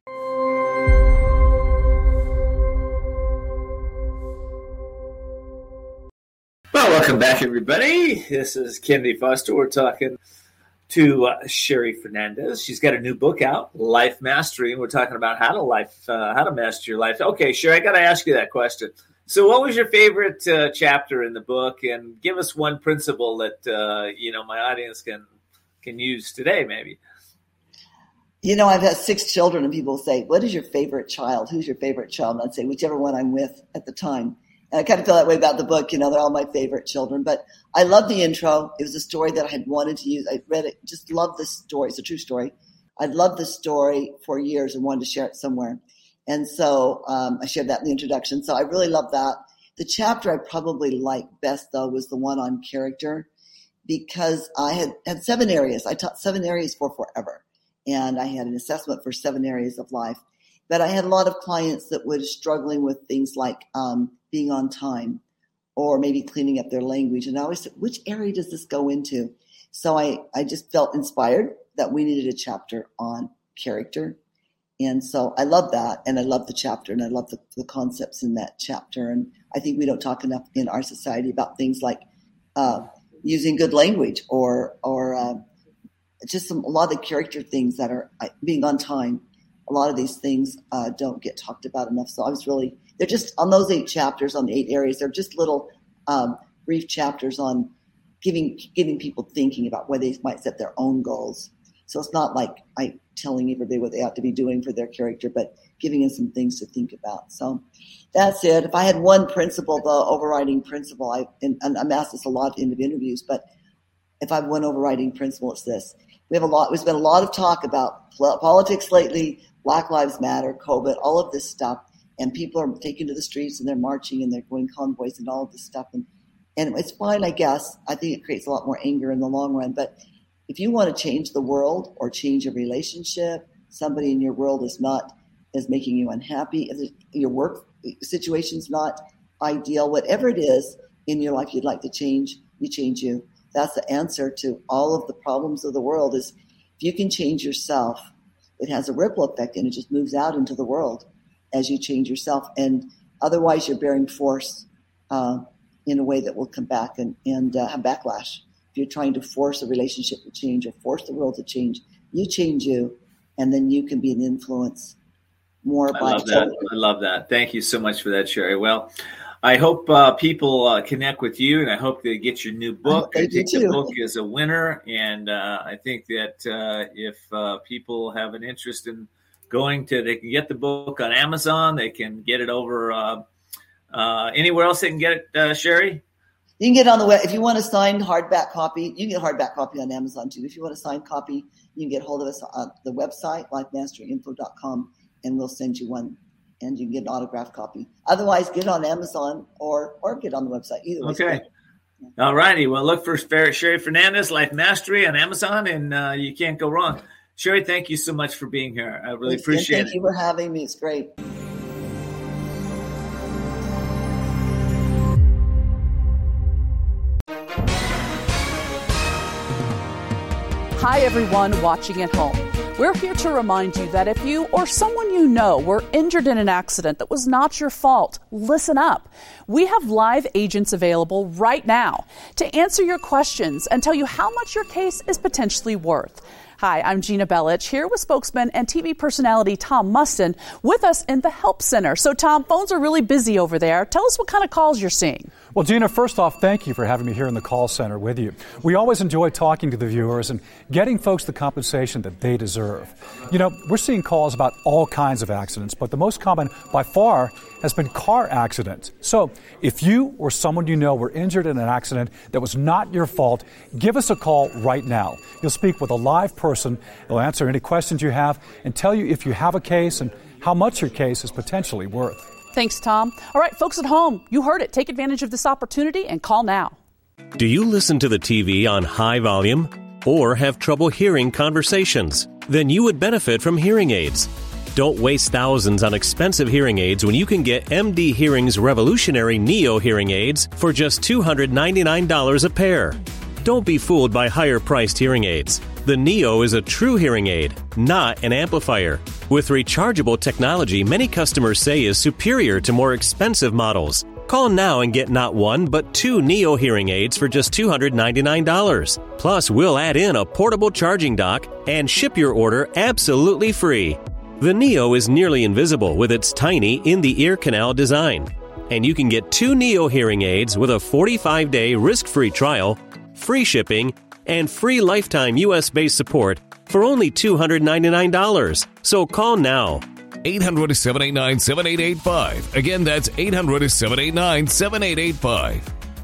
Well, welcome back, everybody. This is Kennedy Foster. We're talking to uh, Sherry Fernandez. She's got a new book out, Life Mastery, and we're talking about how to life, uh, how to master your life. Okay, Sherry, I got to ask you that question. So, what was your favorite uh, chapter in the book? And give us one principle that uh, you know my audience can can use today, maybe. You know, I've had six children, and people say, "What is your favorite child? Who's your favorite child?" And I'd say, whichever one I'm with at the time. And I kind of feel that way about the book. You know, they're all my favorite children. But I love the intro. It was a story that I had wanted to use. I read it, just loved this story. It's a true story. I'd loved this story for years and wanted to share it somewhere. And so um, I shared that in the introduction. So I really love that. The chapter I probably liked best, though, was the one on character, because I had, had seven areas. I taught seven areas for forever. And I had an assessment for seven areas of life. But I had a lot of clients that were struggling with things like um, being on time or maybe cleaning up their language. And I always said, which area does this go into? So I, I just felt inspired that we needed a chapter on character. And so I love that. And I love the chapter and I love the, the concepts in that chapter. And I think we don't talk enough in our society about things like uh, using good language or, or uh, just some, a lot of the character things that are uh, being on time. A lot of these things uh, don't get talked about enough. So I was really, they're just on those eight chapters, on the eight areas, they're just little um, brief chapters on giving giving people thinking about where they might set their own goals. So it's not like I telling everybody what they ought to be doing for their character, but giving them some things to think about. So that's it. If I had one principle, the overriding principle, I and, and I'm asked this a lot in the interviews, but if I have one overriding principle, it's this. We have a lot, there's been a lot of talk about politics lately, Black Lives Matter, COVID, all of this stuff. And people are taking to the streets and they're marching and they're going convoys and all of this stuff. And, and it's fine, I guess. I think it creates a lot more anger in the long run. But if you want to change the world or change a relationship, somebody in your world is not, is making you unhappy, if your work situation's not ideal, whatever it is in your life you'd like to change, you change you. That's the answer to all of the problems of the world is if you can change yourself, it has a ripple effect and it just moves out into the world as you change yourself. And otherwise you're bearing force uh, in a way that will come back and, and uh, have backlash. If you're trying to force a relationship to change or force the world to change, you change you, and then you can be an influence more. I by love that. I love that. Thank you so much for that, Sherry. Well, I hope uh, people uh, connect with you, and I hope they get your new book. I, I think the book is a winner, and uh, I think that uh, if uh, people have an interest in going to, they can get the book on Amazon. They can get it over uh, uh, anywhere else they can get it, uh, Sherry? You can get it on the web. If you want a signed hardback copy, you can get a hardback copy on Amazon too. If you want a signed copy, you can get hold of us on the website, life mastery info dot com, and we'll send you one. And you can get an autographed copy. Otherwise, get it on Amazon or or get it on the website. Either way. Okay. All righty. Well, look for Sherry Fernandez, Life Mastery on Amazon, and uh, you can't go wrong. Sherry, thank you so much for being here. I really Thanks, appreciate thank it. Thank you for having me. It's great. Hi, everyone watching at home. We're here to remind you that if you or someone you know were injured in an accident that was not your fault, listen up. We have live agents available right now to answer your questions and tell you how much your case is potentially worth. Hi, I'm Gina Bellich, here with spokesman and T V personality Tom Mustin with us in the Help Center. So, Tom, phones are really busy over there. Tell us what kind of calls you're seeing. Well, Gina, first off, thank you for having me here in the call center with you. We always enjoy talking to the viewers and getting folks the compensation that they deserve. You know, we're seeing calls about all kinds of accidents, but the most common by far has been car accidents. So if you or someone you know were injured in an accident that was not your fault, give us a call right now. You'll speak with a live person. They'll answer any questions you have and tell you if you have a case and how much your case is potentially worth. Thanks, Tom. All right, folks at home, you heard it. Take advantage of this opportunity and call now. Do you listen to the T V on high volume or have trouble hearing conversations? Then you would benefit from hearing aids. Don't waste thousands on expensive hearing aids when you can get M D Hearing's revolutionary Neo hearing aids for just two hundred ninety-nine dollars a pair. Don't be fooled by higher-priced hearing aids. The Neo is a true hearing aid, not an amplifier. With rechargeable technology, many customers say is superior to more expensive models. Call now and get not one, but two Neo hearing aids for just two hundred ninety-nine dollars. Plus, we'll add in a portable charging dock and ship your order absolutely free. The Neo is nearly invisible with its tiny in-the-ear canal design. And you can get two Neo hearing aids with a forty-five day risk-free trial, free shipping, and free lifetime U S-based support for only two hundred ninety-nine dollars. So call now. eight hundred, seven eight nine, seven eight eight five. Again, that's eight hundred, seven eight nine, seven eight eight five.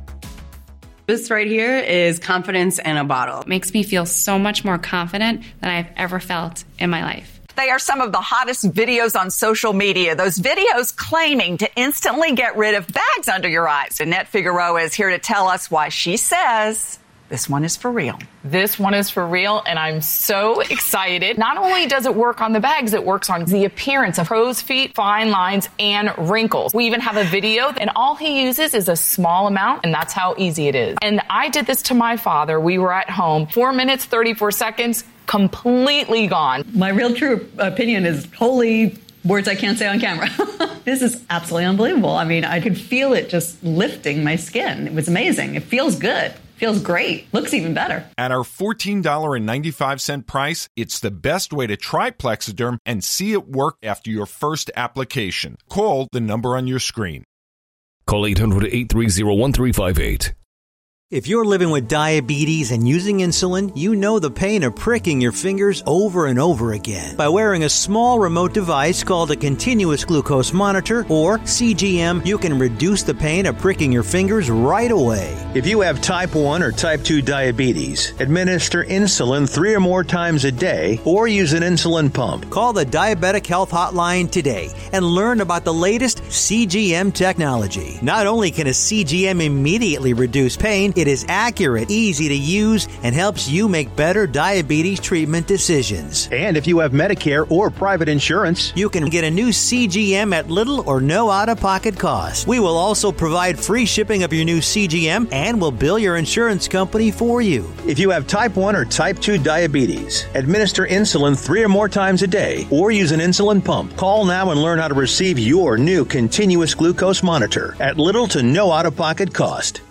This right here is confidence in a bottle. It makes me feel so much more confident than I've ever felt in my life. They are some of the hottest videos on social media. Those videos claiming to instantly get rid of bags under your eyes. Annette Figueroa is here to tell us why she says this one is for real. This one is for real, and I'm so excited. Not only does it work on the bags, it works on the appearance of crow's feet, fine lines, and wrinkles. We even have a video, and all he uses is a small amount, and that's how easy it is. And I did this to my father. We were at home. Four minutes, thirty-four seconds, completely gone. My real true opinion is holy words I can't say on camera. This is absolutely unbelievable. I mean, I could feel it just lifting my skin. It was amazing. It feels good. Feels great. Looks even better. At our fourteen dollars and ninety-five cents price, it's the best way to try Plexiderm and see it work after your first application. Call the number on your screen. Call eight hundred, eight three zero, one three five eight. If you're living with diabetes and using insulin, you know the pain of pricking your fingers over and over again. By wearing a small remote device called a continuous glucose monitor, or C G M, you can reduce the pain of pricking your fingers right away. If you have type one or type two diabetes, administer insulin three or more times a day or use an insulin pump. Call the Diabetic Health Hotline today and learn about the latest C G M technology. Not only can a C G M immediately reduce pain, it is accurate, easy to use, and helps you make better diabetes treatment decisions. And if you have Medicare or private insurance, you can get a new C G M at little or no out-of-pocket cost. We will also provide free shipping of your new C G M and will bill your insurance company for you. If you have type one or type two diabetes, administer insulin three or more times a day or use an insulin pump. Call now and learn how to receive your new continuous glucose monitor at little to no out-of-pocket cost.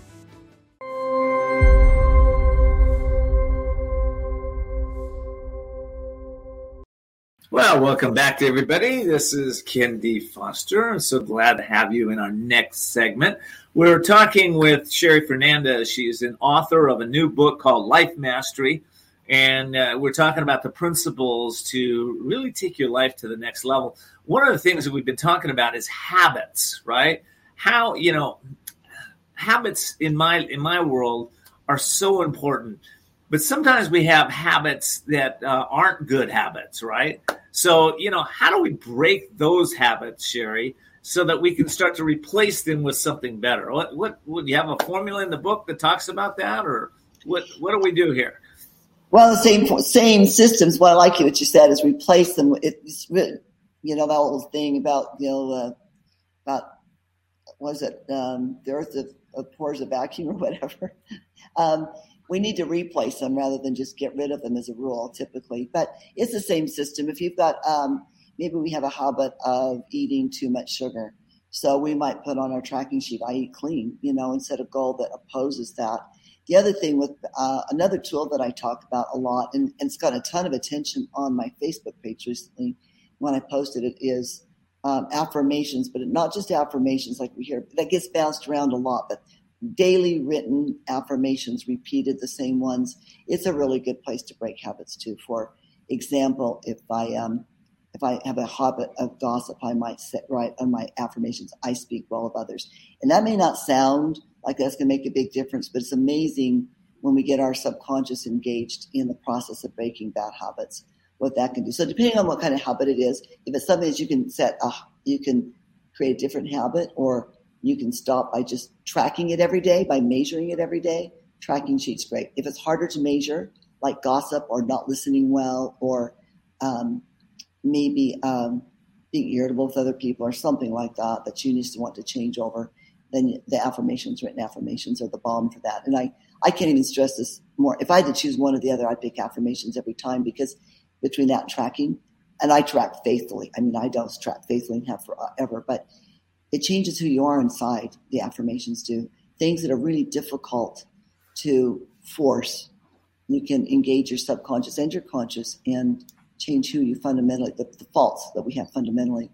Well, welcome back to everybody. This is Ken D. Foster. I'm so glad to have you in our next segment. We're talking with Sherry Fernandez. She is an author of a new book called Life Mastery, and uh, we're talking about the principles to really take your life to the next level. One of the things that we've been talking about is habits, right? How, you know, habits in my in my world are so important. But sometimes we have habits that uh, aren't good habits, right? So, you know, how do we break those habits, Sherry, so that we can start to replace them with something better? What, what would you have a formula in the book that talks about that, or what? What do we do here? Well, the same same systems. What I like what you said is replace them. It's you know that old thing about you know uh, about what is it um, the earth abhors a vacuum or whatever. um, We need to replace them rather than just get rid of them as a rule, typically. But it's the same system. If you've got, um, maybe we have a habit of eating too much sugar. So we might put on our tracking sheet, I eat clean, you know, and set a goal that opposes that. the other thing with uh, another tool that I talk about a lot, and, and it's gotten a ton of attention on my Facebook page recently when I posted it, is um, affirmations, but not just affirmations like we hear. That gets bounced around a lot, but daily written affirmations, repeated the same ones. It's a really good place to break habits too. For example, if I um, if I have a habit of gossip, I might set right on my affirmations, I speak well of others. And that may not sound like that's going to make a big difference, but it's amazing when we get our subconscious engaged in the process of breaking bad habits, what that can do. So depending on what kind of habit it is, if it's something that you can set, a, you can create a different habit, or you can stop by just tracking it every day, by measuring it every day. Tracking sheet's great. If it's harder to measure, like gossip or not listening well, or um, maybe um, being irritable with other people or something like that, that you need to want to change over, then the affirmations, written affirmations, are the bomb for that. And I, I can't even stress this more. If I had to choose one or the other, I'd pick affirmations every time, because between that and tracking, and I track faithfully. I mean, I don't track faithfully and have forever, but it changes who you are inside, the affirmations do. Things that are really difficult to force, you can engage your subconscious and your conscious and change who you fundamentally, the, the faults that we have fundamentally.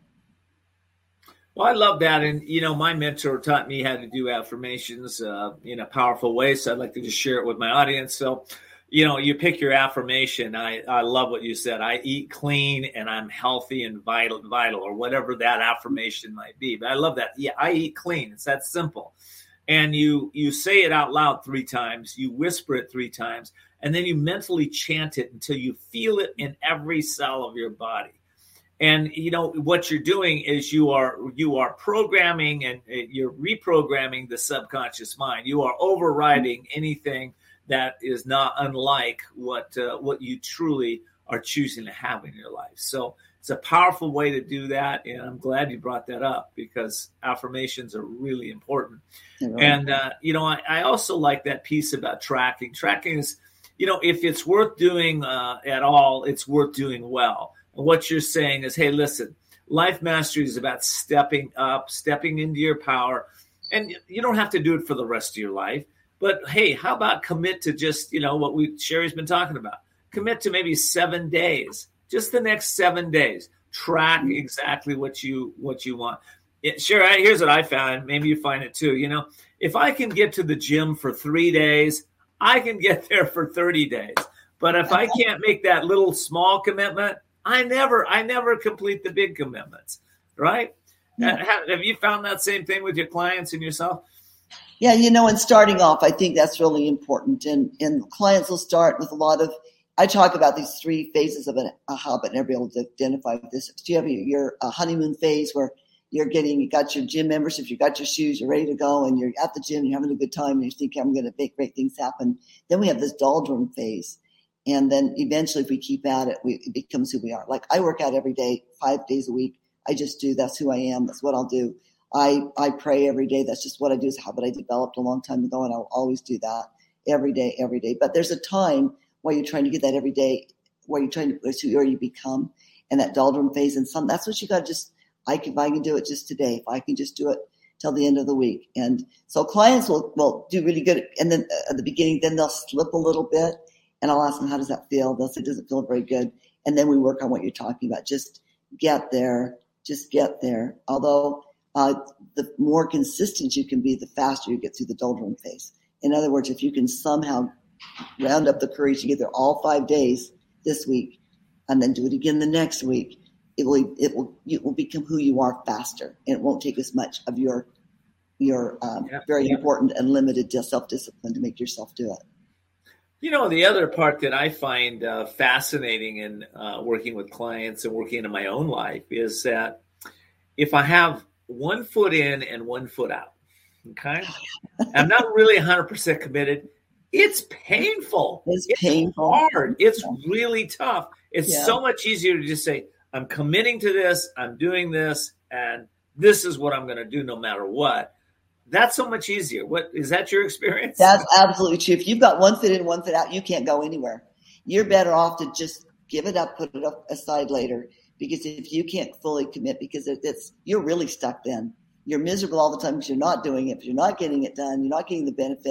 Well, I love that. And, you know, my mentor taught me how to do affirmations uh, in a powerful way. So I'd like to just share it with my audience. So, you know, you pick your affirmation. I, I love what you said. I eat clean and I'm healthy and vital, vital, or whatever that affirmation might be. But I love that. Yeah, I eat clean. It's that simple. And you, you say it out loud three times. You whisper it three times. And then you mentally chant it until you feel it in every cell of your body. And, you know, what you're doing is you are you are programming and you're reprogramming the subconscious mind. You are overriding anything that is not unlike what uh, what you truly are choosing to have in your life. So it's a powerful way to do that. And I'm glad you brought that up, because affirmations are really important. Mm-hmm. And, uh, you know, I, I also like that piece about tracking. Tracking is, you know, if it's worth doing uh, at all, it's worth doing well. And what you're saying is, hey, listen, life mastery is about stepping up, stepping into your power. And you don't have to do it for the rest of your life. But, hey, how about commit to just, you know, what we Sherry's been talking about. Commit to maybe seven days, just the next seven days. Track exactly what you what you want. It, Sherry, here's what I found. Maybe you find it too. You know, if I can get to the gym for three days, I can get there for thirty days. But if I can't make that little small commitment, I never, I never complete the big commitments, right? Yeah. Have, have you found that same thing with your clients and yourself? Yeah, you know, and starting off, I think that's really important. And and clients will start with a lot of, I talk about these three phases of an, a habit, and everybody will identify with this. Do you have your, your uh, honeymoon phase where you're getting, you got your gym membership, you got your shoes, you're ready to go, and you're at the gym, you're having a good time, and you think, I'm going to make great things happen. Then we have this doldrum phase. And then eventually, if we keep at it, we, it becomes who we are. Like, I work out every day, five days a week. I just do. That's who I am. That's what I'll do. I, I pray every day. That's just what I do. It's a habit I developed a long time ago, and I'll always do that every day, every day. But there's a time where you're trying to get that every day, where you're trying to, it's who you become, and that doldrum phase. And some, that's what you got to just, I can, if I can do it just today, if I can just do it till the end of the week. And so clients will, will do really good. And then at the beginning, then they'll slip a little bit. And I'll ask them, how does that feel? They'll say, it doesn't feel very good. And then we work on what you're talking about. Just get there. Just get there. Although uh, the more consistent you can be, the faster you get through the doldrum phase. In other words, if you can somehow round up the courage to get there all five days this week and then do it again the next week, it will it will it will become who you are faster. And it won't take as much of your, your um, yeah, very yeah. important and limited self-discipline to make yourself do it. You know, the other part that I find uh, fascinating in uh, working with clients and working in my own life is that if I have one foot in and one foot out, okay, I'm not really one hundred percent committed. It's painful. It's, it's painful. hard. It's really tough. It's Yeah. so much easier to just say, I'm committing to this, I'm doing this, and this is what I'm going to do no matter what. That's so much easier. What is that your experience? That's absolutely true. If you've got one foot in, one foot out, you can't go anywhere. You're better off to just give it up, put it up aside later. Because if you can't fully commit, because it, it's you're really stuck then. You're miserable all the time because you're not doing it, because you're not getting it done. You're not getting the benefits.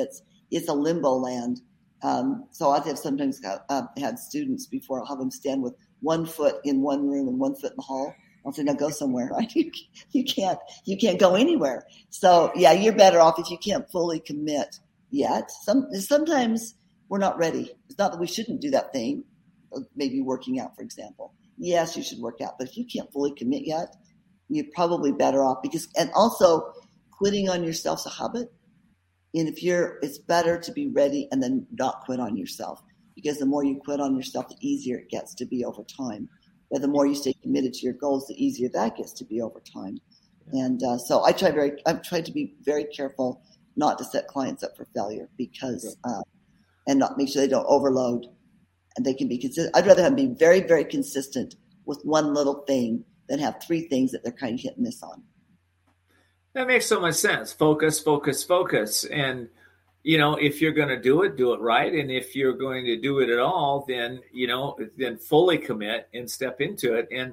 it's a limbo land. Um, so I've sometimes got, uh, had students before. I'll have them stand with one foot in one room and one foot in the hall. I'll say, now go somewhere, right? You, you can't, you can't go anywhere. So yeah, you're better off if you can't fully commit yet. Some, sometimes we're not ready. It's not that we shouldn't do that thing, maybe working out, for example. Yes, you should work out, but if you can't fully commit yet, you're probably better off because, and also quitting on yourself's a habit. And if you're, it's better to be ready and then not quit on yourself, because the more you quit on yourself, the easier it gets to be over time. But the more you stay committed to your goals, the easier that gets to be over time. And uh, so I try very, I've tried to be very careful not to set clients up for failure because, uh, and not make sure they don't overload and they can be consistent. I'd rather have them be very, very consistent with one little thing than have three things that they're kind of hit and miss on. That makes so much sense. Focus, focus, focus. And, you know, if you're going to do it, do it right. And if you're going to do it at all, then, you know, then fully commit and step into it. And,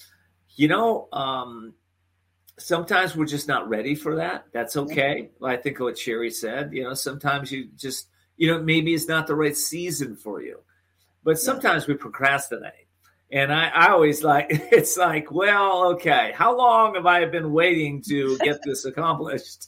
you know, um, sometimes we're just not ready for that. That's okay. I think what Sherry said, you know, sometimes you just, you know, maybe it's not the right season for you. But sometimes we procrastinate. And I, I always like, it's like, well, okay, how long have I been waiting to get this accomplished?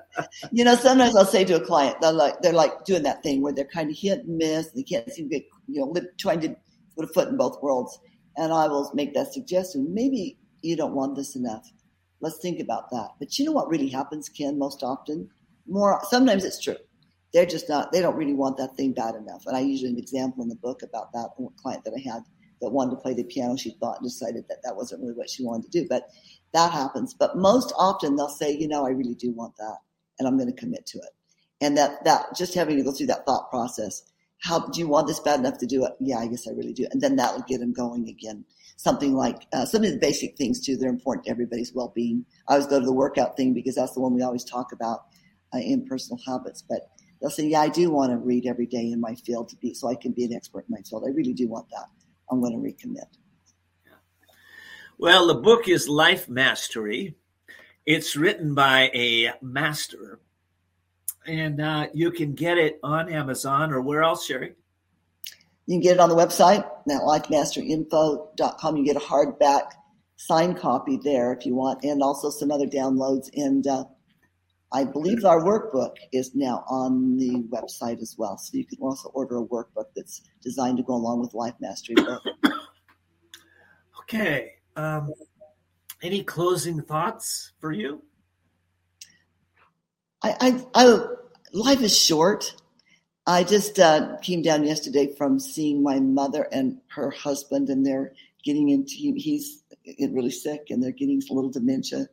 You know, sometimes I'll say to a client, they're like, they're like doing that thing where they're kind of hit and miss. They can't seem to get, you know, trying to put a foot in both worlds. And I will make that suggestion. Maybe you don't want this enough. Let's think about that. But you know what really happens, Ken, most often? More, sometimes it's true. They're just not, they don't really want that thing bad enough. And I usually have an example in the book about that client that I had that wanted to play the piano. She thought and decided that that wasn't really what she wanted to do. But that happens. But most often they'll say, you know, I really do want that, and I'm going to commit to it. And that, that just having to go through that thought process, how do you want this bad enough to do it? Yeah, I guess I really do. And then that will get them going again. Something like uh, some of the basic things, too, they're important to everybody's well-being. I always go to the workout thing because that's the one we always talk about uh, in personal habits. But they'll say, yeah, I do want to read every day in my field to be so I can be an expert in my field. I really do want that. I'm going to recommit. Well, the book is Life Mastery. It's written by a master, and uh, you can get it on Amazon or where else, Sherry? You can get it on the website, at life mastery info dot com. You get a hardback signed copy there if you want, and also some other downloads. And uh, I believe our workbook is now on the website as well. So you can also order a workbook that's designed to go along with Life Mastery book. Okay. Um, any closing thoughts for you? I, I, I life is short. I just uh, came down yesterday from seeing my mother and her husband, and they're getting into, he's really sick, and they're getting a little dementia.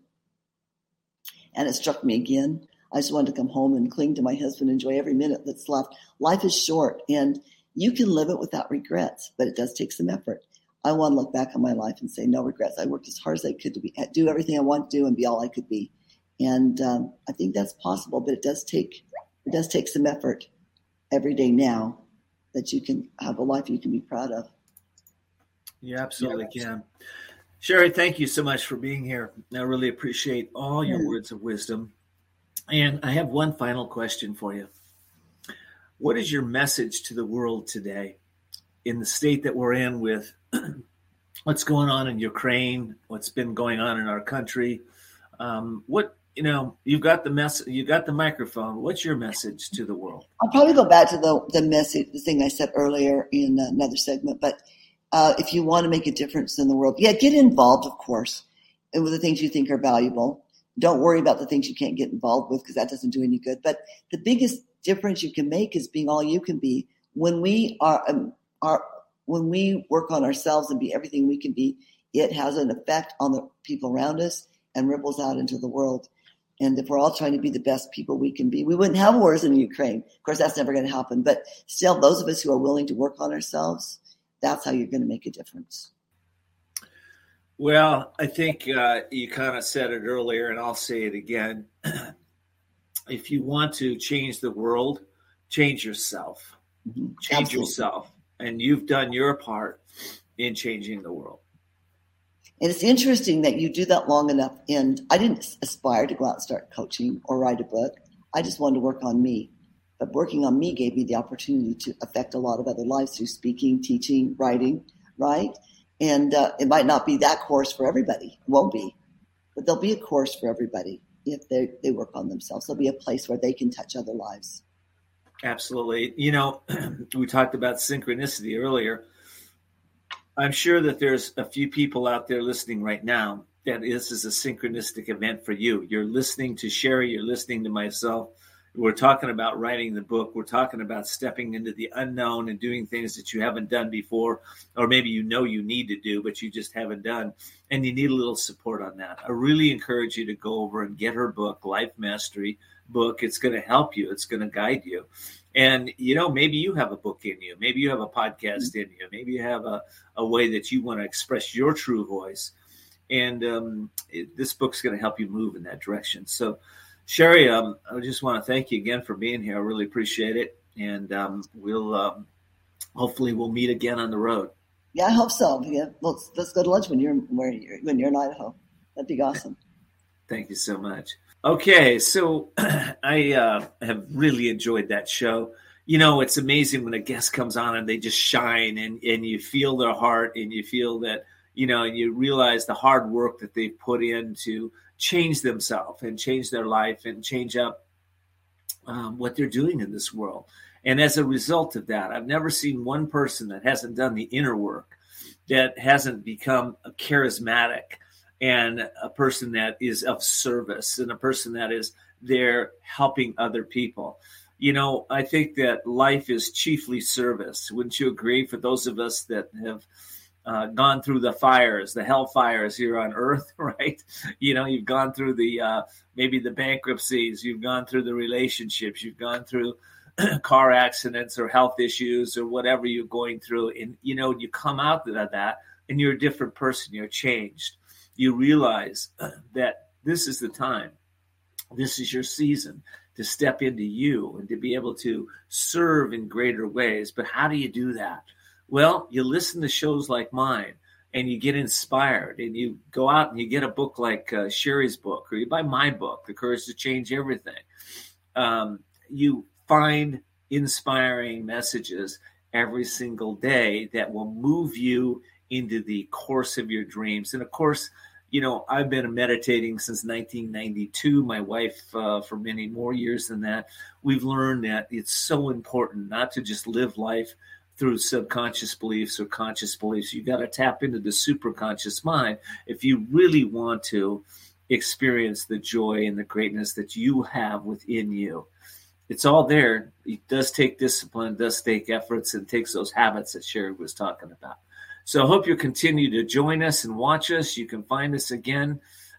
And it struck me again. I just wanted to come home and cling to my husband, enjoy every minute that's left. Life is short, and you can live it without regrets, but it does take some effort. I want to look back on my life and say, no regrets. I worked as hard as I could to be, do everything I want to do and be all I could be. And um, I think that's possible, but it does take it does take some effort every day now that you can have a life you can be proud of. You absolutely yeah. can. Sherry, thank you so much for being here. I really appreciate all your words of wisdom. And I have one final question for you. What is your message to the world today in the state that we're in with what's going on in Ukraine, what's been going on in our country? Um, what, you know, you've got the mess, you got the microphone. What's your message to the world? I'll probably go back to the, the message, the thing I said earlier in another segment, but Uh, if you want to make a difference in the world, yeah, get involved, of course, and with the things you think are valuable. Don't worry about the things you can't get involved with because that doesn't do any good. But the biggest difference you can make is being all you can be. When we are, um, are when we work on ourselves and be everything we can be, it has an effect on the people around us and ripples out into the world. And if we're all trying to be the best people we can be, we wouldn't have wars in Ukraine. Of course, that's never going to happen. But still, those of us who are willing to work on ourselves, that's how you're going to make a difference. Well, I think uh, you kind of said it earlier, and I'll say it again. If you want to change the world, change yourself. Mm-hmm. Change Absolutely. yourself. And you've done your part in changing the world. And it's interesting that you do that long enough. And I didn't aspire to go out and start coaching or write a book. I just wanted to work on me. but working on me gave me the opportunity to affect a lot of other lives through speaking, teaching, writing, right? And uh, it might not be that course for everybody. It won't be. But there'll be a course for everybody if they, they work on themselves. There'll be a place where they can touch other lives. Absolutely. You know, we talked about synchronicity earlier. I'm sure that there's a few people out there listening right now that this is a synchronistic event for you. You're listening to Sherry. You're listening to myself. We're talking about writing the book. We're talking about stepping into the unknown and doing things that you haven't done before, or maybe you know you need to do, but you just haven't done. And you need a little support on that. I really encourage you to go over and get her book, Life Mastery book. It's going to help you. It's going to guide you. And, you know, maybe you have a book in you. Maybe you have a podcast in you. Maybe you have a, a way that you want to express your true voice. And um, it, this book's going to help you move in that direction. So, Sherry, um, I just want to thank you again for being here. I really appreciate it. And um, we'll um, hopefully we'll meet again on the road. Yeah, I hope so. Yeah, let's, let's go to lunch when you're, when you're, when you're in Idaho. That'd be awesome. Thank you so much. Okay, so I uh, have really enjoyed that show. You know, it's amazing when a guest comes on and they just shine, and, and you feel their heart, and you feel that, you know, and you realize the hard work that they've put in to change themselves and change their life and change up um, what they're doing in this world. And as a result of that, I've never seen one person that hasn't done the inner work, that hasn't become a charismatic and a person that is of service and a person that is there helping other people. You know, I think that life is chiefly service. Wouldn't you agree? For those of us that have uh, gone through the fires, the hell fires here on earth, right? You know, you've gone through the, uh, maybe the bankruptcies, you've gone through the relationships, you've gone through car accidents or health issues or whatever you're going through. And, you know, you come out of that and you're a different person, you're changed. You realize that this is the time, this is your season to step into you and to be able to serve in greater ways. But how do you do that? Well, you listen to shows like mine and you get inspired and you go out and you get a book like uh, Sherry's book, or you buy my book, The Courage to Change Everything. Um, you find inspiring messages every single day that will move you into the course of your dreams. And of course, you know, I've been meditating since nineteen ninety-two. My wife, uh, for many more years than that. We've learned that it's so important not to just live life through subconscious beliefs or conscious beliefs. You got to tap into the superconscious mind if you really want to experience the joy and the greatness that you have within you. It's all there. It does take discipline, does take efforts, and takes those habits that Sherry was talking about. So I hope you'll continue to join us and watch us. You can find us again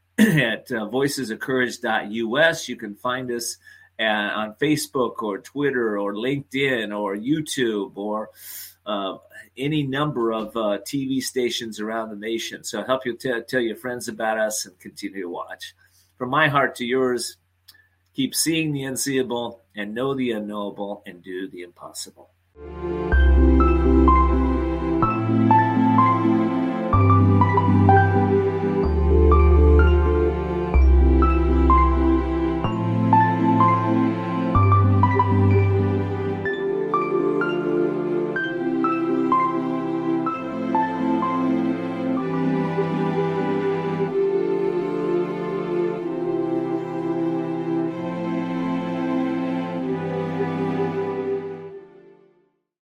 at uh, voices of courage dot U S. You can find us uh, on Facebook or Twitter or LinkedIn or YouTube or uh, any number of uh, T V stations around the nation. So I hope you'll t- tell your friends about us and continue to watch. From my heart to yours, keep seeing the unseeable and know the unknowable and do the impossible.